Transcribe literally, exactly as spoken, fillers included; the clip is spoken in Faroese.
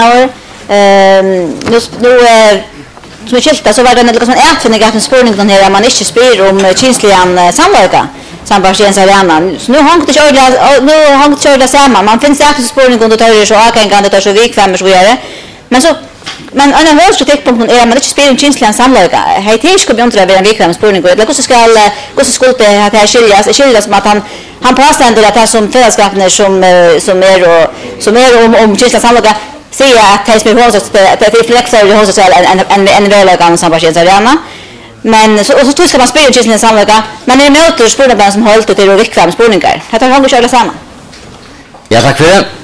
Ehm nu nu som är skilta så var det något sån ätfinnig att en spårning den här man inte spyr om kinsligan samverka sambarsens arena. Så nu har inte kört nu har inte kört samman. Man finns efter spårning under tar så att kan kan det så vikfem så vidare. Men så men en annan kritikpunkt är man inte spyr om kinsligan samverka. Hej till ska vi inte vara en vikfem spårning eller hur ska hur ska skulle att här skiljas skiljas som att han han påstår att det som fällskapen som som är och som är om om kinsligan samverka säga att det är hos att det är flexibelt hos en en en väl sambarsens arena. Men så och så ska man spela kinsligan samverka. Men det är möter spårningen som hållt till och vikfem spårningar. Det har han gjort alla samman. Ja, tack för det.